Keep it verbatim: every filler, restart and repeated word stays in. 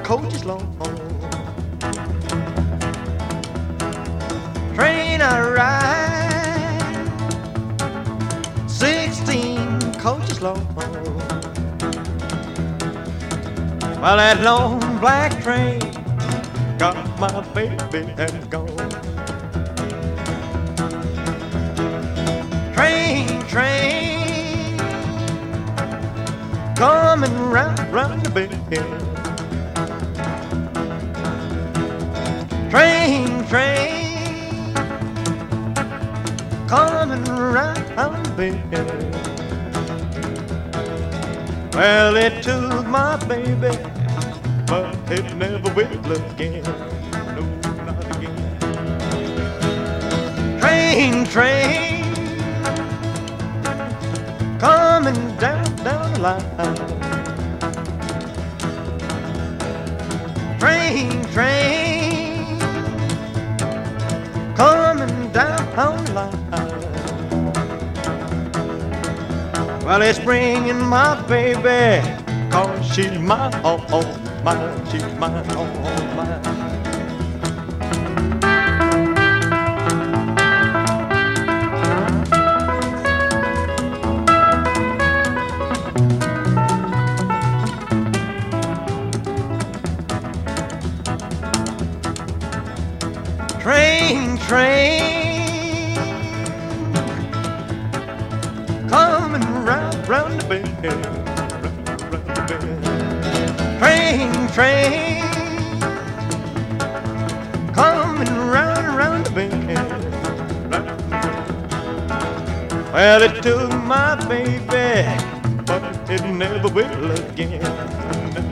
coaches long. Train I ride, sixteen coaches long. Well, that long black train got my baby and gone. Train, train, coming round, round the bend. Train, train, coming round the bend. Well, it took my baby, but it never will again. No, not again. Train, train, coming down, down the line. Train, train, coming down the line. Well, it's bringing my baby, 'cause she's my all, all mine, she's mine, all, all mine. Train, train, coming round, round the bend, round, round the bend. Train, train, coming round, round the bend, round the bend. Well, it took my baby, but it never will again.